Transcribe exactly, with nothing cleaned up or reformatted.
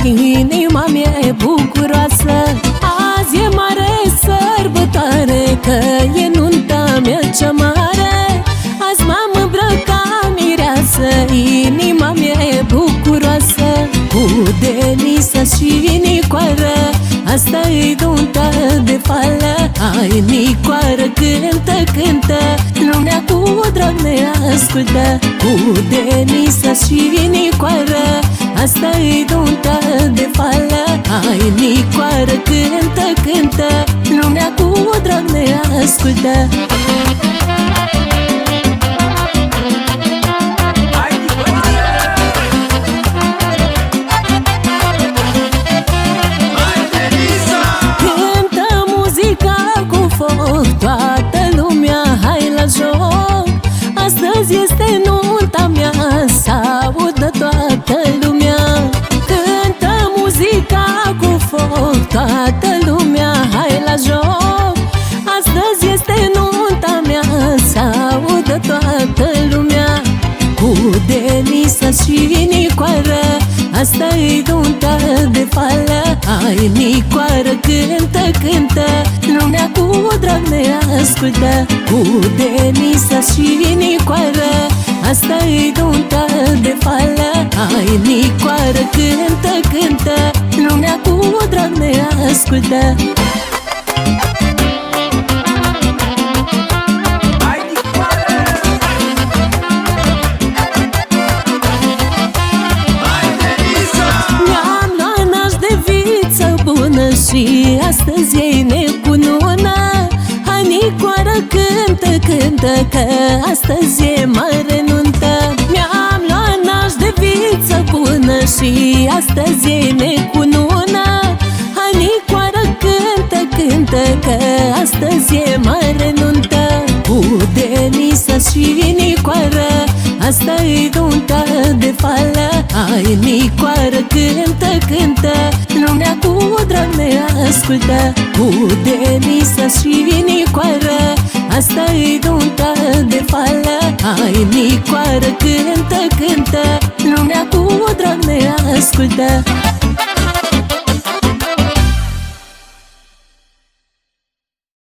inima mi-e bucuroasă. Azi e mare sărbătoare, că e nunta mea cea mare. Azi m-am îmbrăcat mireasă, inima mi-e bucuroasă. Cu Denisa și Nicoară, asta-i nunta de fală. Hai Nicoară, cântă, cântă, lumea cu drag ne ascultă. Cu Denisa și Nicoară, asta-i nunta de fală. Hai Nicoară, cântă, cântă, lumea cu drag ne ascultă. Toată lumea, hai la joc, astăzi este nunta mea, s-audă toată lumea. Cântă muzica cu foc, toată lumea, hai la joc, astăzi este nunta mea, s-audă toată lumea. Cu Denisa și Nicoară, asta-i nunta de fală. Hai Nicoară, cântă, cântă, lumea cu drag ne ascultă. Cu Denisa și Nicoară, asta-i nunta de fală. Hai Nicoară, cântă, cântă, lumea cu drag ne ascultă. Și astăzi ei ne cunună. Hai Nicoară, cântă, cântă, că astăzi e mare nuntă. Mi-am luat naș de viță bună și astăzi ei ne cunună. Hai Nicoară, cântă, cântă, că astăzi e mare nuntă. Cu Denisa și Nicoară, asta-i nunta de fală. Hai Nicoară, cântă, cântă, lumea cu drag ne ascultă. Cu Denisa și Nicoară, asta-i nunta de fală. Hai Nicoară, cântă, cântă, lumea cu drag ne ascultă.